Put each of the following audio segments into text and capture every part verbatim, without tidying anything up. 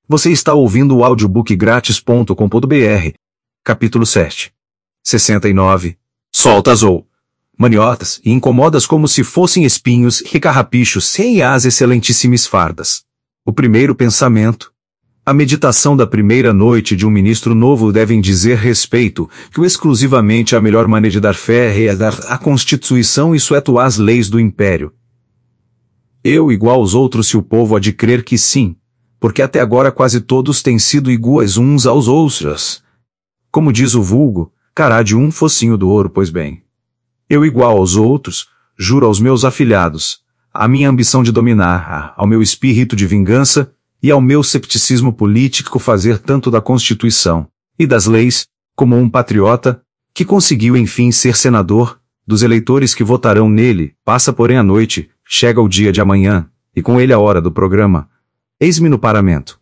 Você está ouvindo o audiobook grátis ponto com ponto br. Capítulo sete. sessenta e nove. Soltas ou maniotas e incomodas como se fossem espinhos e carrapichos sem as excelentíssimas fardas. O primeiro pensamento. A meditação da primeira noite de um ministro novo devem dizer respeito que o exclusivamente a melhor maneira de dar fé é dar a Constituição e sueto as leis do Império. Eu igual aos outros se o povo há de crer que sim, porque até agora quase todos têm sido iguais uns aos outros. Como diz o vulgo, cará de um focinho do ouro, pois bem. Eu igual aos outros, juro aos meus afilhados, à minha ambição de dominar, ao meu espírito de vingança, e ao meu cepticismo político fazer tanto da Constituição e das leis, como um patriota, que conseguiu enfim ser senador, dos eleitores que votarão nele, passa porém a noite, chega o dia de amanhã, e com ele a hora do programa. Eis-me no paramento.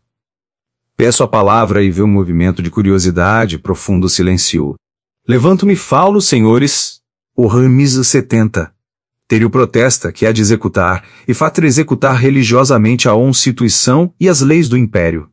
Peço a palavra e vê um movimento de curiosidade, profundo silêncio. Levanto-me e falo, senhores, o Ramisa setenta. Terio protesta que há de executar, e fatra executar religiosamente a Constituição e as leis do Império.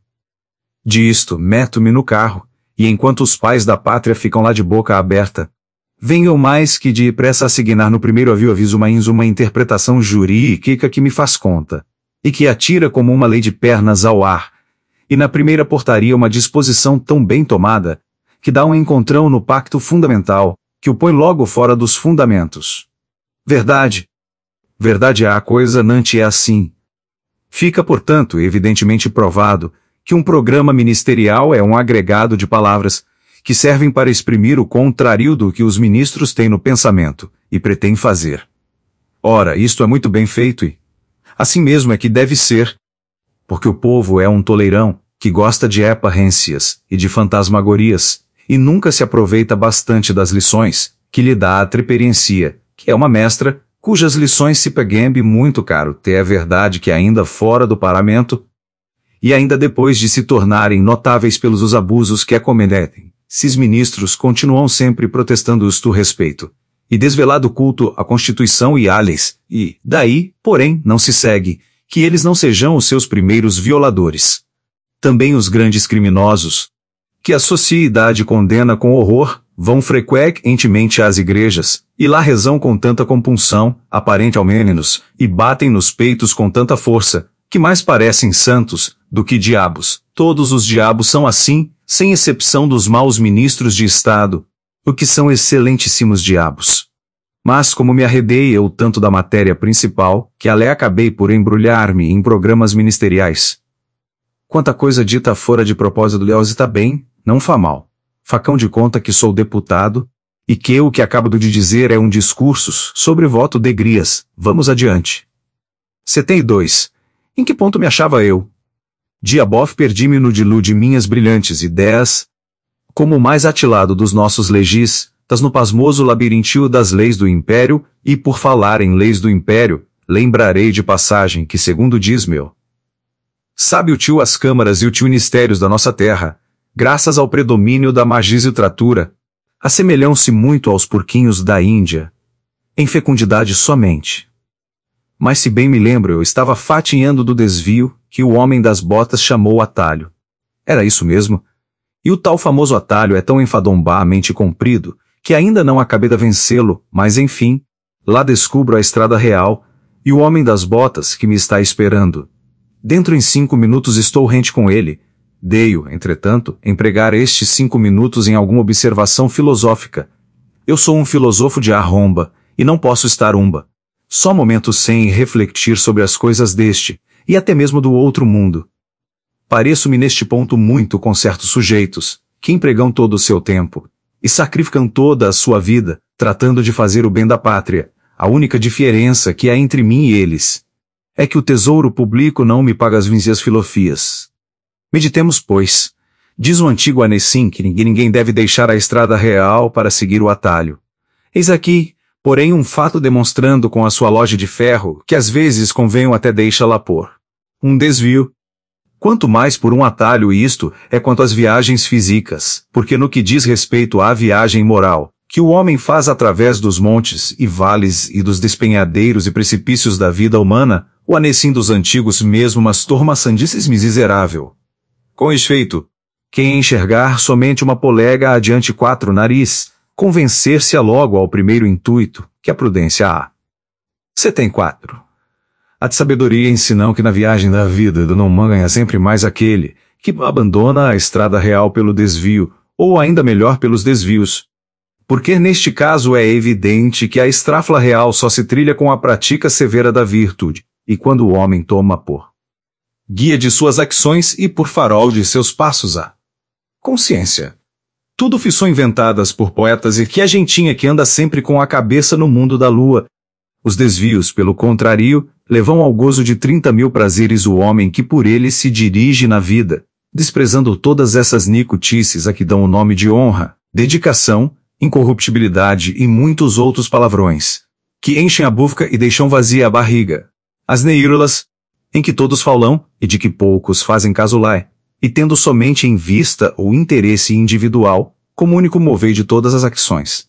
Disto, meto-me no carro, e enquanto os pais da pátria ficam lá de boca aberta, venham mais que de pressa assignar no primeiro aviso aviso uma uma interpretação jurídica que me faz conta, e que atira como uma lei de pernas ao ar, e na primeira portaria uma disposição tão bem tomada, que dá um encontrão no pacto fundamental, que o põe logo fora dos fundamentos. Verdade. Verdade a coisa nante é assim. Fica, portanto, evidentemente provado, que um programa ministerial é um agregado de palavras, que servem para exprimir o contrário do que os ministros têm no pensamento, e pretendem fazer. Ora, isto é muito bem feito e, assim mesmo é que deve ser, porque o povo é um toleirão, que gosta de aparências e de fantasmagorias, e nunca se aproveita bastante das lições, que lhe dá a treperiência, que é uma mestra, cujas lições se paguem muito caro, te é verdade que ainda fora do paramento, e ainda depois de se tornarem notáveis pelos os abusos que acometem, esses ministros continuam sempre protestando isto respeito, e desvelado culto à Constituição e à leis, e, daí, porém, não se segue, que eles não sejam os seus primeiros violadores. Também os grandes criminosos, que a sociedade condena com horror, vão frequentemente às igrejas, e lá rezam com tanta compunção, aparente ao menos, e batem nos peitos com tanta força, que mais parecem santos, do que diabos. Todos os diabos são assim, sem exceção dos maus ministros de Estado, o que são excelentíssimos diabos. Mas como me arredei eu tanto da matéria principal, que alé acabei por embrulhar-me em programas ministeriais. Quanta coisa dita fora de propósito Leoz está bem, não fa mal. Facão de conta que sou deputado, e que o que acabo de dizer é um discurso sobre voto de grias. Vamos adiante. setenta e dois. Em que ponto me achava eu? Diabof perdi-me no dilu de minhas brilhantes ideias, como o mais atilado dos nossos legis, tas no pasmoso labirintio das leis do Império, e por falar em leis do Império, lembrarei de passagem que segundo diz meu sabe o tio as câmaras e o tio ministérios da nossa terra, graças ao predomínio da magistratura, assemelham-se muito aos porquinhos da Índia, em fecundidade somente. Mas se bem me lembro eu estava fatinhando do desvio, que o homem das botas chamou atalho. Era isso mesmo? E o tal famoso atalho é tão enfadombamente comprido, que ainda não acabei de vencê-lo, mas enfim, lá descubro a estrada real, e o homem das botas que me está esperando. Dentro em cinco minutos estou rente com ele. Dei-o, entretanto, empregar estes cinco minutos em alguma observação filosófica. Eu sou um filósofo de arromba, e não posso estar umba. Só momentos sem refletir sobre as coisas deste, e até mesmo do outro mundo. Pareço-me neste ponto muito com certos sujeitos, que empregam todo o seu tempo, e sacrificam toda a sua vida, tratando de fazer o bem da pátria. A única diferença que há entre mim e eles é que o tesouro público não me paga as minhas filofias. Meditemos, pois. Diz o antigo Anessim que ninguém, ninguém deve deixar a estrada real para seguir o atalho. Eis aqui, porém, um fato demonstrando com a sua loja de ferro que às vezes convém até deixá-la pôr um desvio. Quanto mais por um atalho isto é quanto às viagens físicas, porque no que diz respeito à viagem moral, que o homem faz através dos montes e vales e dos despenhadeiros e precipícios da vida humana, o Anessim dos antigos mesmo mas torma sandices miserável. Com efeito, quem enxergar somente uma polega adiante quatro nariz, convencer-se-á logo ao primeiro intuito, que a prudência há. setenta e quatro. A de sabedoria ensinam que na viagem da vida do não ganha sempre mais aquele que abandona a estrada real pelo desvio, ou ainda melhor pelos desvios. Porque neste caso é evidente que a estrafla real só se trilha com a prática severa da virtude, e quando o homem toma por guia de suas ações e por farol de seus passos a consciência. Tudo ficção inventadas por poetas e que a gentinha que anda sempre com a cabeça no mundo da lua. Os desvios, pelo contrário, levam ao gozo de trinta mil prazeres o homem que por ele se dirige na vida, desprezando todas essas nicotices a que dão o nome de honra, dedicação, incorruptibilidade e muitos outros palavrões, que enchem a bufa e deixam vazia a barriga. As neírolas, em que todos falam, e de que poucos fazem caso lá, e tendo somente em vista o interesse individual, como único mover de todas as ações.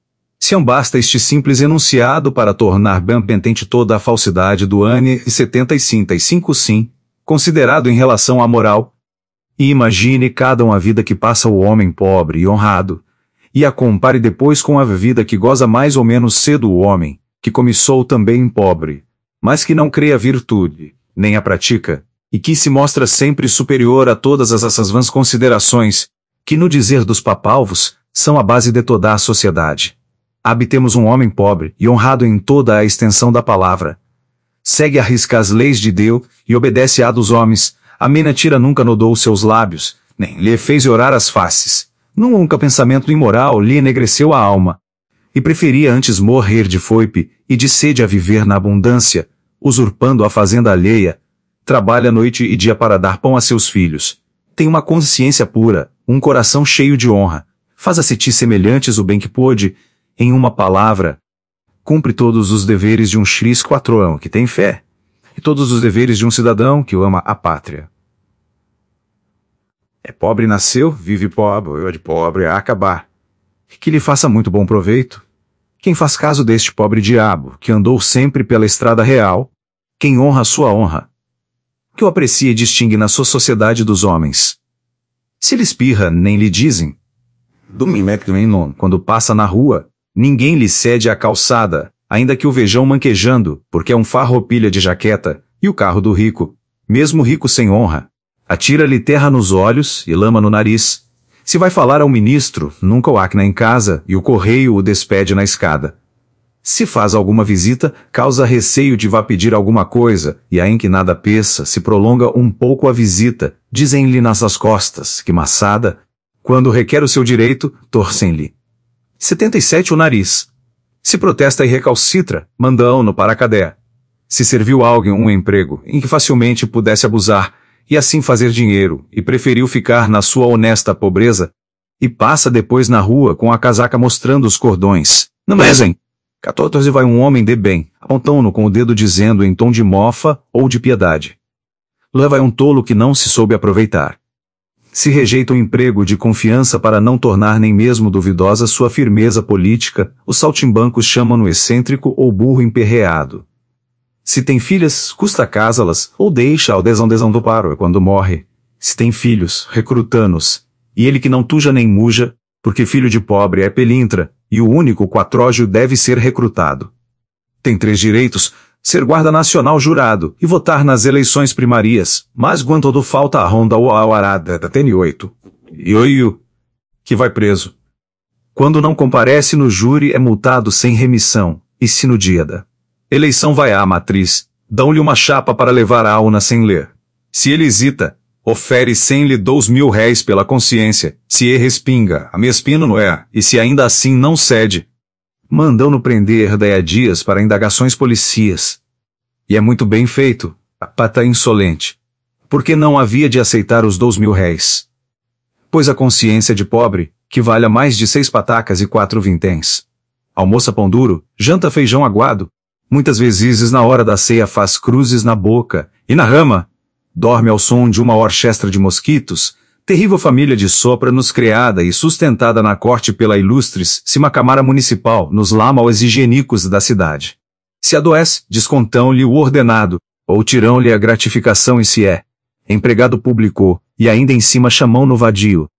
Se não basta este simples enunciado para tornar bem patente toda a falsidade do ano setenta e cinco sim, considerado em relação à moral, e imagine cada uma vida que passa o homem pobre e honrado, e a compare depois com a vida que goza mais ou menos cedo o homem, que começou também pobre, mas que não crê a virtude, nem a pratica, e que se mostra sempre superior a todas essas vãs considerações, que no dizer dos papalvos, são a base de toda a sociedade. Habitemos um homem pobre e honrado em toda a extensão da palavra. Segue a risca as leis de Deus e obedece a dos homens, a mina tira nunca nodou seus lábios, nem lhe fez orar as faces. Nunca pensamento imoral lhe enegreceu a alma. E preferia antes morrer de foipe e de sede a viver na abundância, usurpando a fazenda alheia. Trabalha noite e dia para dar pão a seus filhos. Tem uma consciência pura, um coração cheio de honra. Faz a se ti semelhantes o bem que pôde. Em uma palavra, cumpre todos os deveres de um xris quatroão que tem fé, e todos os deveres de um cidadão que ama a pátria. É pobre nasceu, vive pobre, ou de pobre a acabar. Que lhe faça muito bom proveito. Quem faz caso deste pobre diabo, que andou sempre pela estrada real, quem honra a sua honra, que o aprecia e distingue na sua sociedade dos homens. Se lhe espirra, nem lhe dizem. Domingo, quando passa na rua, ninguém lhe cede a calçada, ainda que o vejam manquejando, porque é um farroupilha de jaqueta, e o carro do rico, mesmo rico sem honra, atira-lhe terra nos olhos e lama no nariz. Se vai falar ao ministro, nunca o acna em casa, e o correio o despede na escada. Se faz alguma visita, causa receio de vá pedir alguma coisa, e a em que nada peça, se prolonga um pouco a visita, dizem-lhe nas costas, que maçada, quando requer o seu direito, torcem-lhe. setenta e sete O nariz. Se protesta e recalcitra, mandam-no para a cadeia. Se serviu a alguém um emprego, em que facilmente pudesse abusar, e assim fazer dinheiro, e preferiu ficar na sua honesta pobreza, e passa depois na rua com a casaca mostrando os cordões. Não mesem? quatorze Vai um homem de bem, apontam-no com o dedo dizendo em tom de mofa ou de piedade. Lá vai um tolo que não se soube aproveitar. Se rejeita o emprego de confiança para não tornar nem mesmo duvidosa sua firmeza política, os saltimbancos chamam-no excêntrico ou burro emperreado. Se tem filhas, custa casá-las, ou deixa ao desão desão do paro quando morre. Se tem filhos, recruta-nos, e ele que não tuja nem muja, porque filho de pobre é pelintra, e o único quatrógio deve ser recrutado. Tem três direitos, ser guarda nacional jurado, e votar nas eleições primárias, mas quando todo falta a ronda ou a arada, tem oito. E oio, que vai preso. Quando não comparece no júri é multado sem remissão, e se no dia da eleição vai à matriz, dão-lhe uma chapa para levar a urna sem ler. Se ele hesita, ofere cem-lhe dois mil réis pela consciência, se ele respinga, a mespino não é, e se ainda assim não cede, mandam-no prender dez dias para indagações policias. E é muito bem feito, a pata insolente, porque não havia de aceitar os dois mil réis. Pois a consciência de pobre, que valha mais de seis patacas e quatro vinténs. Almoça pão duro, janta feijão aguado, muitas vezes na hora da ceia faz cruzes na boca, e na rama, dorme ao som de uma orquestra de mosquitos, terrível família de sopranos criada e sustentada na corte pela ilustres cima Câmara Municipal nos lamas higiênicos da cidade. Se adoece, descontam-lhe o ordenado, ou tirão-lhe a gratificação e se é empregado público, E ainda em cima chamão no vadio.